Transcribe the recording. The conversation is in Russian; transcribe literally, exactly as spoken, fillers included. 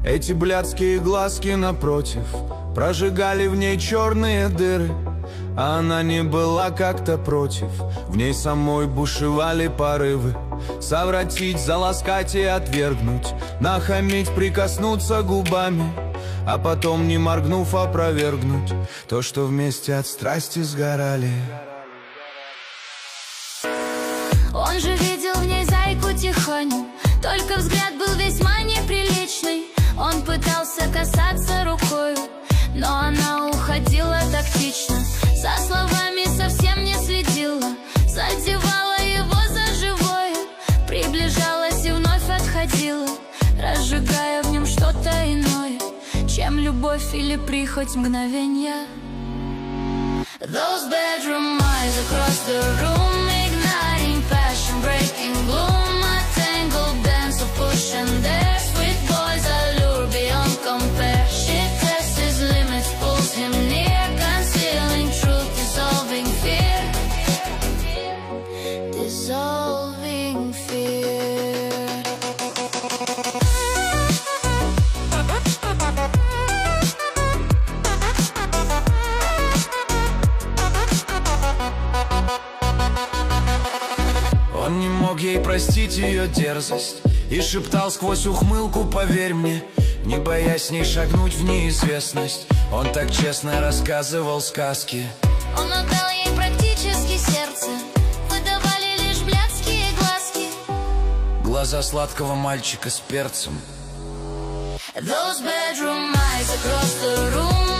Эти блядские глазки напротив прожигали в ней черные дыры. А она не была как-то против, в ней самой бушевали порывы. Совратить, заласкать и отвергнуть, нахамить, прикоснуться губами, а потом, не моргнув, опровергнуть то, что вместе от страсти сгорали. Он же видел в ней зайку тихоню, только взгляд был весьма неприличный. Он пытался касаться рукою, но она уходила тактично, за словами совсем не следила, задевала его за живое, приближалась и вновь отходила, разжигая в нем что-то иное, чем любовь или прихоть мгновенья. Those bedroom eyes across the room, igniting passion, breaking gloom, a tangled dance of push and dare, sweet boys allure beyond compare. She tests his limits, pulls him near, concealing truth, dissolving fear, dissolving fear. Он не мог ей простить ее дерзость и шептал сквозь ухмылку: поверь мне, не боясь с ней шагнуть в неизвестность. Он так честно рассказывал сказки. Он отдал ей практически сердце, выдавали лишь блядские глазки, Глаза сладкого мальчика с перцем. Those bedroom eyes across the room,